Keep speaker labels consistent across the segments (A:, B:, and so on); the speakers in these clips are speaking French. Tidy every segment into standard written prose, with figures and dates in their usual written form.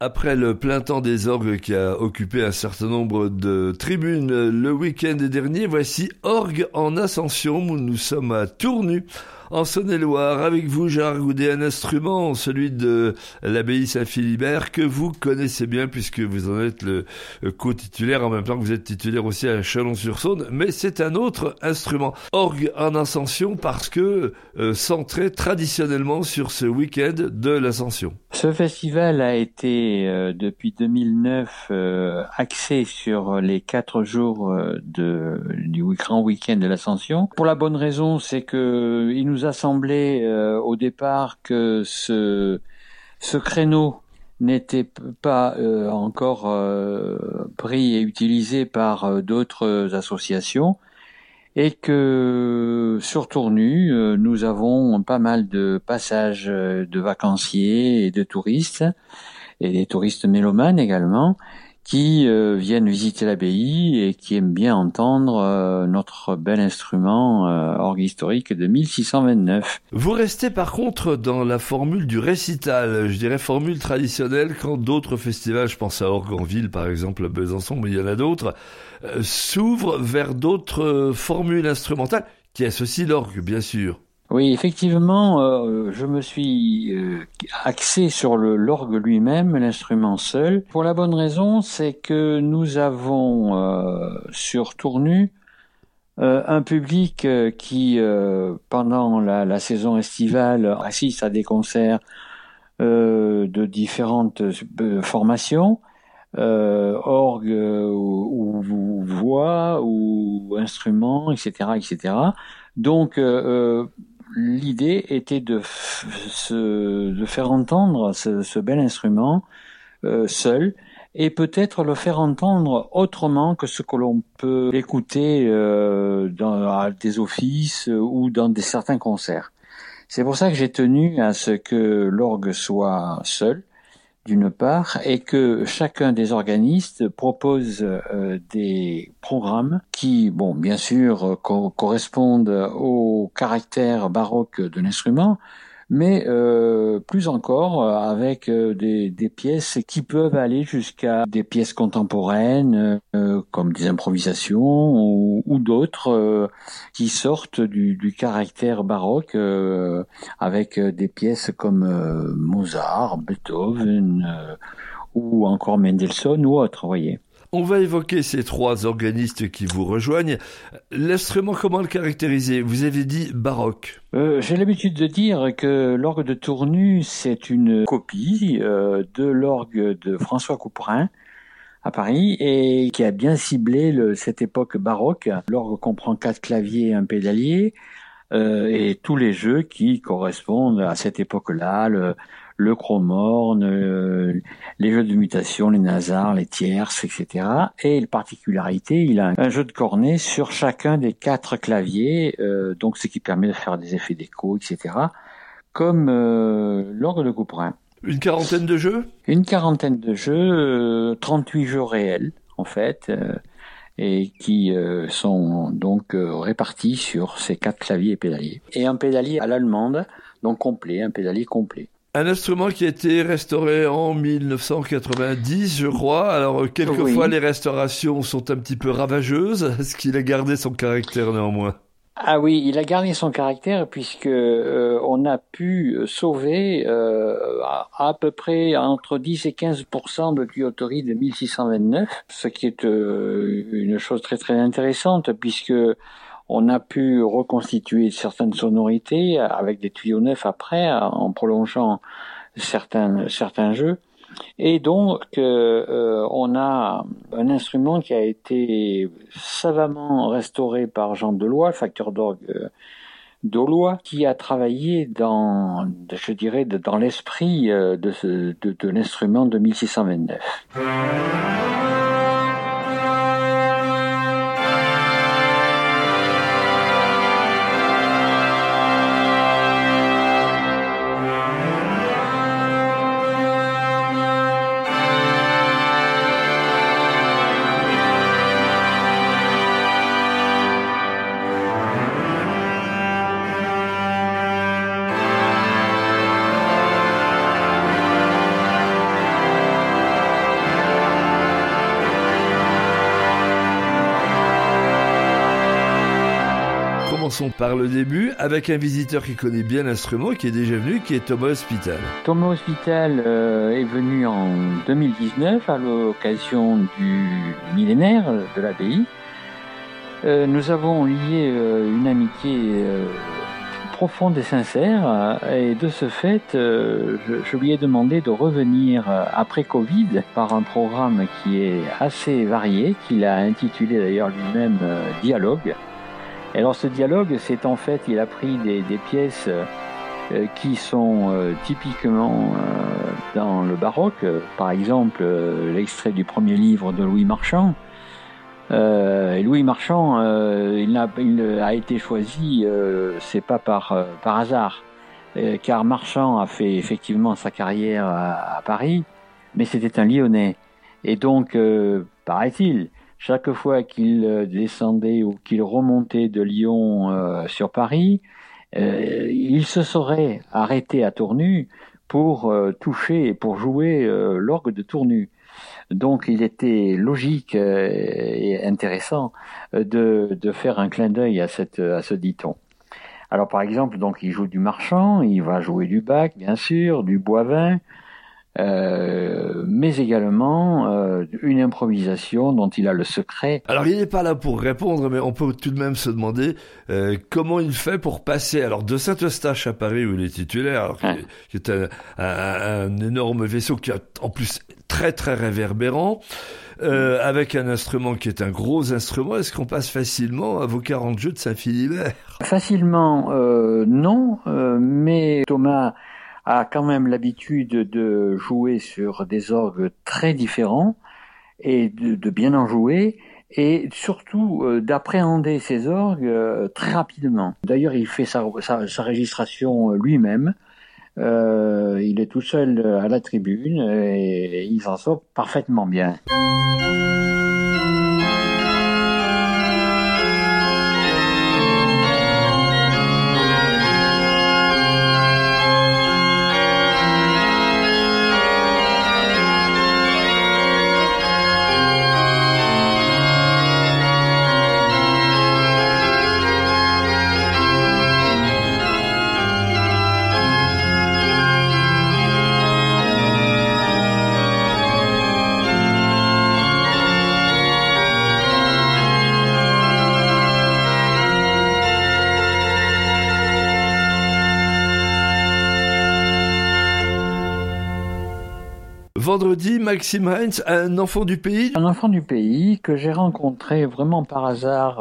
A: Après le plein temps des orgues qui a occupé un certain nombre de tribunes le week-end dernier, voici Orgue en Ascension, où nous sommes à Tournu, en Saône-et-Loire. Avec vous, Gérard Goudet, un instrument, celui de l'abbaye Saint-Philibert, que vous connaissez bien puisque vous en êtes le co-titulaire, en même temps que vous êtes titulaire aussi à Chalon-sur-Saône, mais c'est un autre instrument. Orgue en Ascension parce que centré traditionnellement sur ce week-end de l'Ascension.
B: Ce festival a été depuis 2009 axé sur les 4 jours du grand week-end de l'Ascension. Pour la bonne raison, c'est que il nous a semblé au départ que ce créneau n'était pas encore pris et utilisé par d'autres associations. Et que sur Tournu, nous avons pas mal de passages de vacanciers et de touristes, et des touristes mélomanes également, qui viennent visiter l'abbaye et qui aiment bien entendre notre bel instrument orgue historique de 1629.
A: Vous restez par contre dans la formule du récital, je dirais formule traditionnelle, quand d'autres festivals, je pense à Orgue en ville par exemple à Besançon, mais il y en a d'autres, s'ouvrent vers d'autres formules instrumentales qui associent l'orgue, bien sûr.
B: Oui, effectivement, je me suis axé sur l'orgue lui-même, l'instrument seul. Pour la bonne raison, c'est que nous avons sur Tournu un public qui, pendant la saison estivale, assiste à des concerts de différentes formations. Orgue ou voix ou instruments, etc., etc. Donc, l'idée était de faire entendre ce bel instrument seul et peut-être le faire entendre autrement que ce que l'on peut l'écouter à des offices ou dans certains concerts. C'est pour ça que j'ai tenu à ce que l'orgue soit seul, d'une part, et que chacun des organistes propose des programmes qui, bon, bien sûr, correspondent au caractère baroque de l'instrument, mais plus encore avec des pièces qui peuvent aller jusqu'à des pièces contemporaines, comme des improvisations ou d'autres qui sortent du caractère baroque, avec des pièces comme Mozart, Beethoven ou encore Mendelssohn ou autres, voyez.
A: On va évoquer ces 3 organistes qui vous rejoignent. L'instrument, comment le caractériser? Vous avez dit baroque.
B: J'ai l'habitude de dire que l'orgue de Tournu, c'est une copie de l'orgue de François Couperin à Paris et qui a bien ciblé cette époque baroque. L'orgue comprend 4 claviers et un pédalier et tous les jeux qui correspondent à cette époque-là, le chromorne, les jeux de mutation, les nasars, les tierces, etc. Et la particularité, il a un jeu de cornet sur chacun des 4 claviers, donc ce qui permet de faire des effets d'écho, etc. Comme l'orgue de Couperin.
A: Une quarantaine de jeux?
B: Une quarantaine de jeux, 38 jeux réels en fait, et qui sont donc répartis sur ces 4 claviers et pédaliers. Et un pédalier à l'allemande, donc complet, un pédalier complet.
A: Un instrument qui a été restauré en 1990, je crois. Alors, quelquefois, les restaurations sont un petit peu ravageuses. Est-ce qu'il a gardé son caractère néanmoins?
B: Ah oui, il a gardé son caractère puisque on a pu sauver à peu près entre 10 et 15% de tuyauterie de 1629, ce qui est une chose très très intéressante puisque on a pu reconstituer certaines sonorités avec des tuyaux neufs après, en prolongeant certains jeux. Et donc, on a un instrument qui a été savamment restauré par Jean Deloy, facteur d'orgue d'Aulois, qui a travaillé dans l'esprit de l'instrument de 1629.
A: commençons par le début avec un visiteur qui connaît bien l'instrument, qui est déjà venu, qui est Thomas Hospital.
B: Thomas Hospital est venu en 2019 à l'occasion du millénaire de l'abbaye. Nous avons lié une amitié profonde et sincère, et de ce fait, je lui ai demandé de revenir après Covid par un programme qui est assez varié, qu'il a intitulé d'ailleurs lui-même Dialogue. Et alors ce dialogue, c'est en fait, il a pris des pièces qui sont typiquement dans le baroque, par exemple l'extrait du premier livre de Louis Marchand. Et Louis Marchand, il a été choisi, c'est pas par hasard, car Marchand a fait effectivement sa carrière à Paris, mais c'était un Lyonnais. Et donc, paraît-il, chaque fois qu'il descendait ou qu'il remontait de Lyon sur Paris, il se serait arrêté à Tournu pour toucher et pour jouer l'orgue de Tournu. Donc il était logique et intéressant de faire un clin d'œil à ce dit-on. Alors par exemple, donc il joue du Marchand, il va jouer du Bach, bien sûr, du Boivin, mais également une improvisation dont il a le secret.
A: Alors il n'est pas là pour répondre, mais on peut tout de même se demander comment il fait pour passer de Saint-Eustache à Paris où il est titulaire, alors qui est un énorme vaisseau qui a en plus très très réverbérant, avec un instrument qui est un gros instrument. Est-ce qu'on passe facilement à vos 40 jeux de Saint-Philibert?
B: Facilement, non, mais Thomas a quand même l'habitude de jouer sur des orgues très différents et de bien en jouer, et surtout d'appréhender ces orgues très rapidement. D'ailleurs, il fait sa registration lui-même. Il est tout seul à la tribune et il s'en sort parfaitement bien.
A: Vendredi, Maxime Heinz, un enfant du pays.
B: Un enfant du pays que j'ai rencontré vraiment par hasard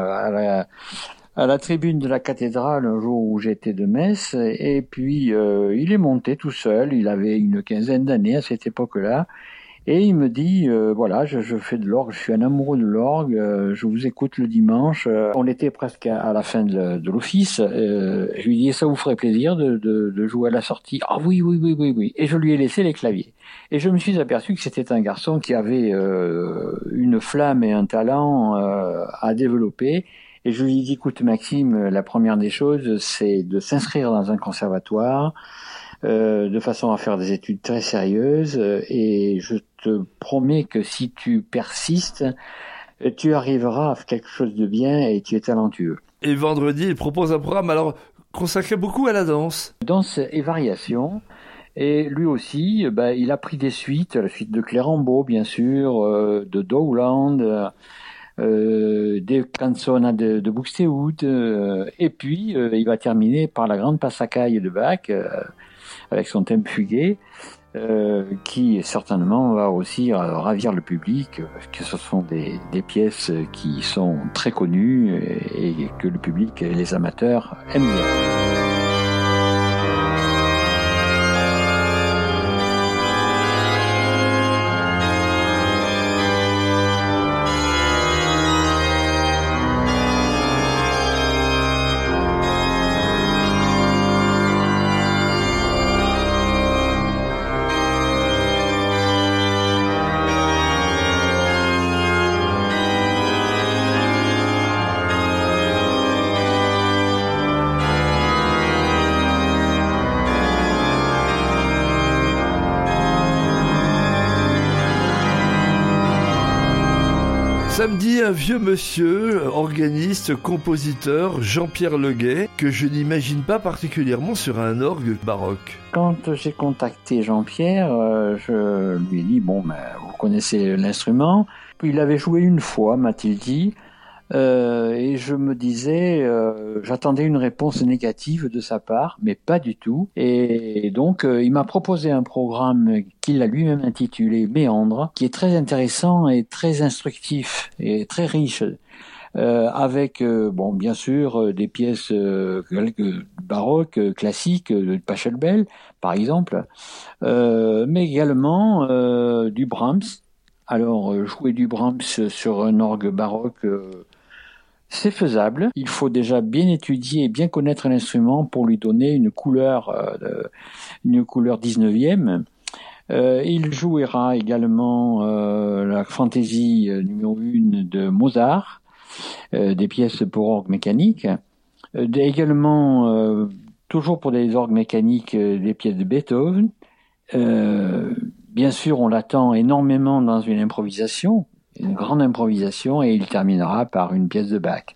B: à la tribune de la cathédrale un jour où j'étais de messe, et puis il est monté tout seul, il avait une quinzaine d'années à cette époque-là, et il me dit, voilà, je fais de l'orgue, je suis un amoureux de l'orgue, je vous écoute le dimanche. On était presque à la fin de l'office, je lui dis, ça vous ferait plaisir de jouer à la sortie? Ah oui, oui. Et je lui ai laissé les claviers. Et je me suis aperçu que c'était un garçon qui avait une flamme et un talent à développer. Et je lui ai dit, écoute Maxime, la première des choses, c'est de s'inscrire dans un conservatoire, de façon à faire des études très sérieuses, et je te promets que si tu persistes, tu arriveras à faire quelque chose de bien et tu es talentueux.
A: Et vendredi, il propose un programme consacré beaucoup à la danse.
B: Danse et variation. Et lui aussi, il a pris des suites, la suite de Clérambault, bien sûr, de Dowland, des canzonas de Buxtehude, et puis il va terminer par la grande Passacaille de Bach, avec son thème fugué, qui certainement va aussi ravir le public, parce que ce sont des pièces qui sont très connues et que le public et les amateurs aiment bien.
A: Samedi, un vieux monsieur, organiste, compositeur, Jean-Pierre Leguet, que je n'imagine pas particulièrement sur un orgue baroque.
B: Quand j'ai contacté Jean-Pierre, je lui ai dit, vous connaissez l'instrument. Il avait joué une fois, m'a-t-il dit, et je me disais, j'attendais une réponse négative de sa part, mais pas du tout. Et donc, il m'a proposé un programme qu'il a lui-même intitulé Méandre, qui est très intéressant et très instructif et très riche. Avec bien sûr des pièces baroques classiques de Pachelbel par exemple, mais également du Brahms. Alors jouer du Brahms sur un orgue baroque, c'est faisable. Il faut déjà bien étudier et bien connaître l'instrument pour lui donner une couleur 19e. Il jouera également la fantaisie numéro 1 de Mozart, des pièces pour orgue mécanique, également toujours pour des orgues mécaniques, des pièces de Beethoven. Bien sûr, on l'attend énormément dans une improvisation, une grande improvisation, et il terminera par une pièce de Bach.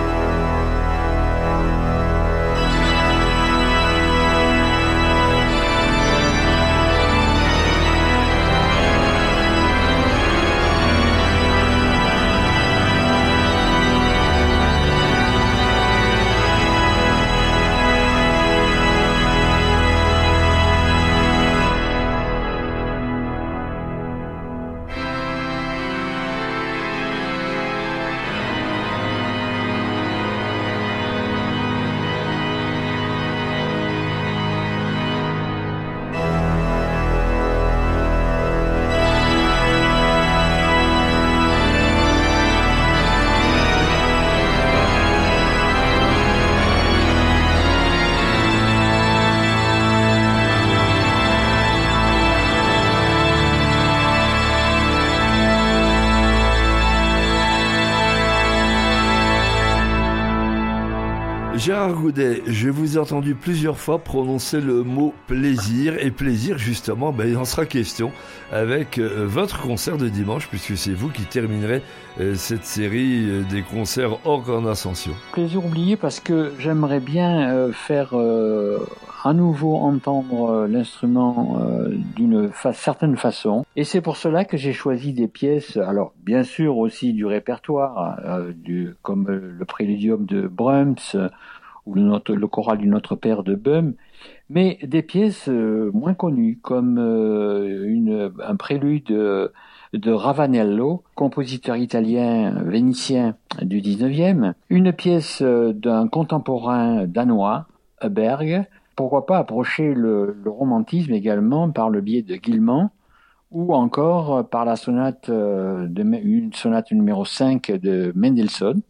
A: Gérard Goudet, je vous ai entendu plusieurs fois prononcer le mot plaisir, et plaisir justement, il en sera question avec votre concert de dimanche, puisque c'est vous qui terminerez cette série des concerts orgue en ascension.
B: Plaisir oublié parce que j'aimerais bien faire à nouveau entendre l'instrument d'une certaine façon, et c'est pour cela que j'ai choisi des pièces, alors bien sûr aussi du répertoire, comme le Préludium de Brahms, ou le choral du Notre Père de Böhm, mais des pièces moins connues, comme un prélude de Ravanello, compositeur italien vénitien du 19e, une pièce d'un contemporain danois, Berg. Pourquoi pas approcher le romantisme également par le biais de Guilmant, ou encore par la une sonate numéro 5 de Mendelssohn.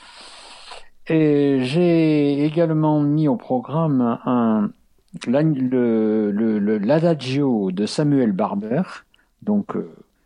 B: Et j'ai également mis au programme l'Adagio de Samuel Barber, donc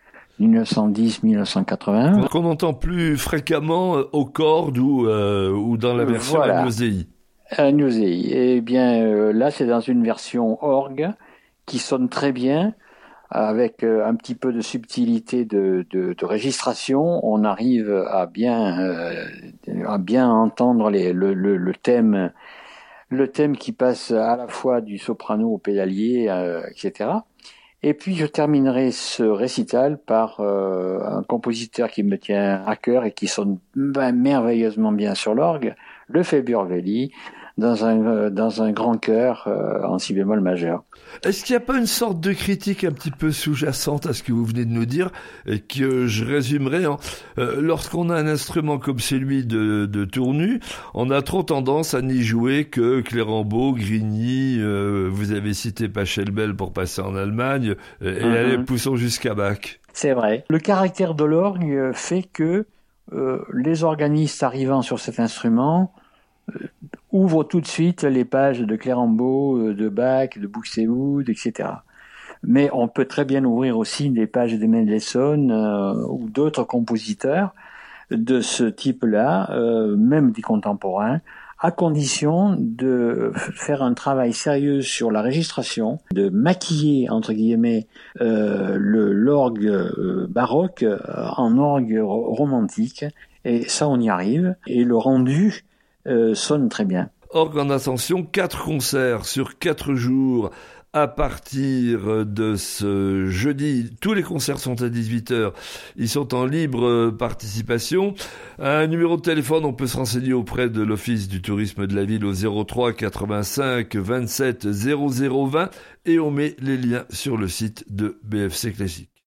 B: 1910-1980.
A: Qu'on entend plus fréquemment aux cordes ou dans la version Agnosei.
B: Agnosei. Eh bien, là, c'est dans une version orgue qui sonne très bien, avec un petit peu de subtilité de registration. On arrive à bien entendre le thème qui passe à la fois du soprano au pédalier, etc. Et puis je terminerai ce récital par un compositeur qui me tient à cœur et qui sonne merveilleusement bien sur l'orgue, le Februarvelli, dans un grand chœur en si bémol majeur.
A: Est-ce qu'il n'y a pas une sorte de critique un petit peu sous-jacente à ce que vous venez de nous dire, et que je résumerai lorsqu'on a un instrument comme celui de Tournu, on a trop tendance à n'y jouer que Clérambault, Grigny, vous avez cité Pachelbel pour passer en Allemagne, et allez, poussons jusqu'à Bach.
B: C'est vrai. Le caractère de l'orgue fait que les organistes arrivant sur cet instrument ouvre tout de suite les pages de Clérambault, de Bach, de Buxtehude, etc. Mais on peut très bien ouvrir aussi des pages de Mendelssohn ou d'autres compositeurs de ce type-là, même des contemporains, à condition de faire un travail sérieux sur la registration, de maquiller, entre guillemets, l'orgue baroque en orgue romantique. Et ça, on y arrive. Et le rendu sonne très bien.
A: Orgue en Ascension, 4 concerts sur 4 jours à partir de ce jeudi. Tous les concerts sont à 18h. Ils sont en libre participation. Un numéro de téléphone, on peut se renseigner auprès de l'Office du tourisme de la ville au 03 85 27 00 20 et on met les liens sur le site de BFC Classique.